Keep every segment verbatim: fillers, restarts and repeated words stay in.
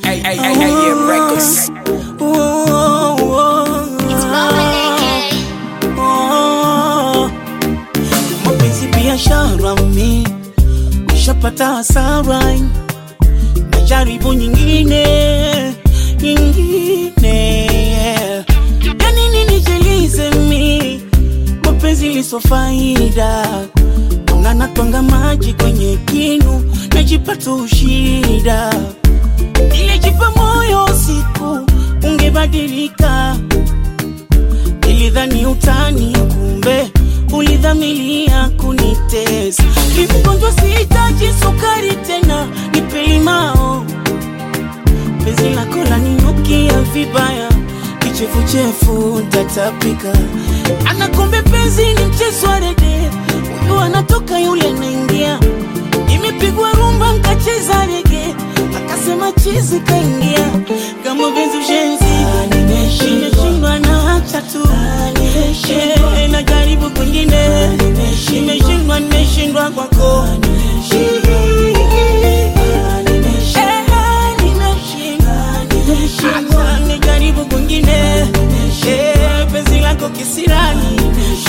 A M Records. Mapenzi biashara mi nishapata hasara, najaribu nyingine nyingine. Yani nini jelize mi mapenzi liso faida, unanatwanga maji kwenye kinu najipata ushida. Nilijipa moyo siku ungebadilika, nilidhani utani kumbe ulidhamilia kunitesa. Mgonjwa sihitaji sukari tena, nipe limao. Penzi lako laninukia vibaya, kichefuchefu ntatapika. Anakombe penzi ni mchezo wa rede, huyu anatoka yule anaingia. Nimepigwa rumba nkacheza rege, akasema chizi kaingia. Kama benzi ushenzi, nimeshindwa na acha tu. Eh, najaribu kwingine, nimeshindwa nimeshindwa kwako. Nijaribu kwingine, eh, penzi lako kisirani.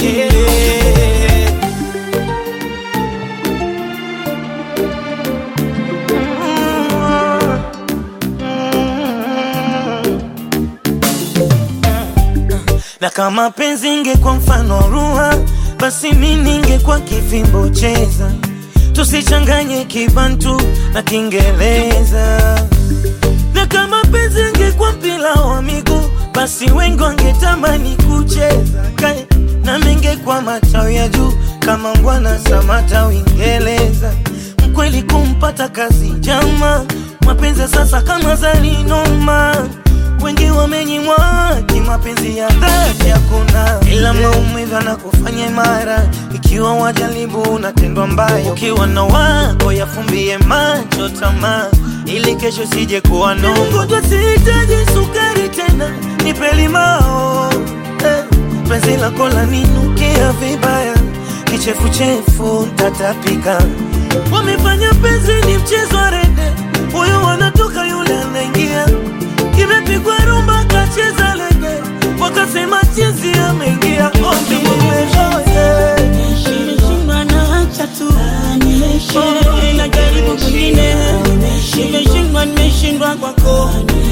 Na kama penzi ingekuwa mfano ruha, basi mimi ningekuwa kifimbo cheza. Tusichanganye Kibantu na Kiingereza. Na kama penzi ingekuwa mpira wa miguu, basi wengi wangetamani kucheza. Kae na mingekuwa matawi ya juu kama Mbwana Samata Uingereza. Mkweli kumpata kazi jama, mapenzi sasa kama zalinoma. Wengi wamenyimwa mapenzi ya dhati hakuna, ila maumivu yanakufanya imara. Ikiwa wajaribu unatendwa mbaya, ukiwa na wako yafumbie macho tamaa, ili kesho sije kuwa no. Mgonjwa sihitaji sukari tena, nipe limao. Eh, penzi lako laninukia vibaya, kichefuchefu ntatapika. Wamefanya penzi ni mchezo wa rede, huyu wanatoka yule anaingia. Kimepigwa rumba kacheza lege, wakasema chizi ameingia. Ombi nimezoea, nimeshindwa na acha tu. Oh, najaribu kwingine, nimeshindwa nimeshindwa kwako.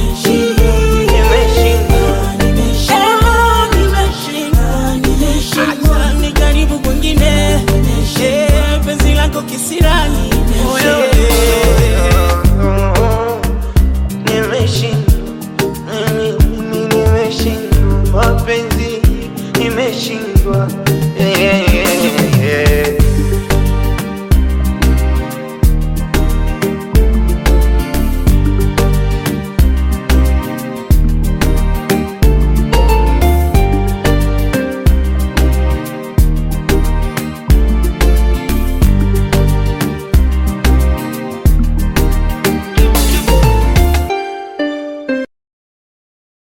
Nijaribu kwingine, eh, penzi lako kisirani. Mapenzi nimeshindwa.